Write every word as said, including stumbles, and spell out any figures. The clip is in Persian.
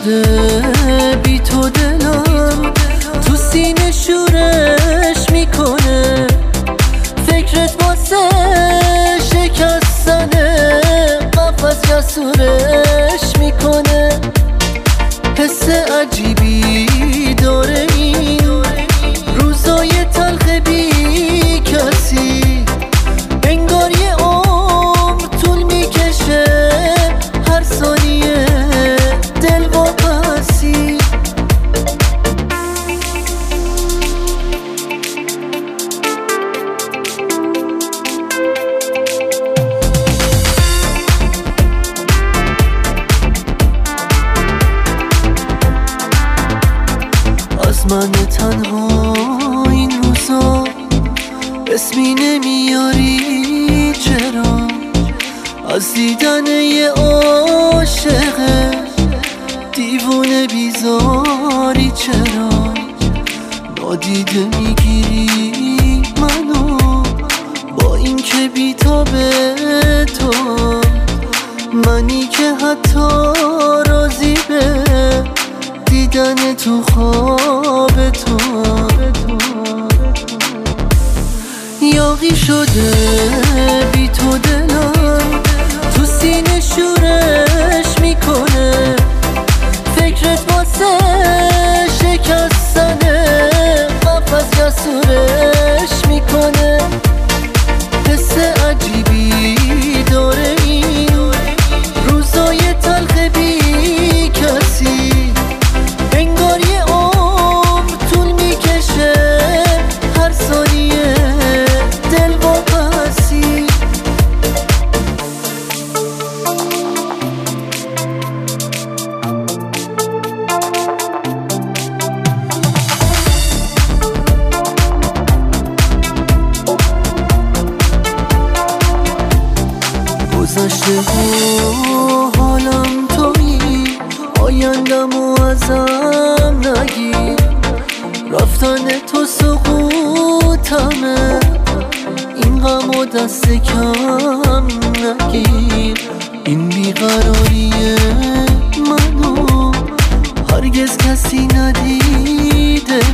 شده بی تو دلم، تو سینه شورش میکنه، فکرت واسه شکستن قفس جسورش میکنه. حس عجیبی داره این روزای تلخ بی کسی، انگار یه عمر طول میکشه هر ثانیه دل واپسی. از من تنها این روزا اسمی نمیاری چرا؟ از دیدن یه عاشق دیوونه بیزاری چرا؟ نادیده میگیری منو با این که بیتابه تو، منی که حتی راضی به دیدن تو خواب تو. یاغی شده بی تو دلم، تو سینه شورش میکنه، فکرت واسه شکستن قفس جسورش میکنه. حس عجیبی داره این روزای تلخ بی کسی، انگار یه عمر طول میکشه هر ثانیه دل واپسی. گذشته و حالم تویی، آیندم و ازم نگیر، رفتن تو سقوطمه، این غم و دست کم نگیر. این بیقراری منو هرگز کسی ندیده،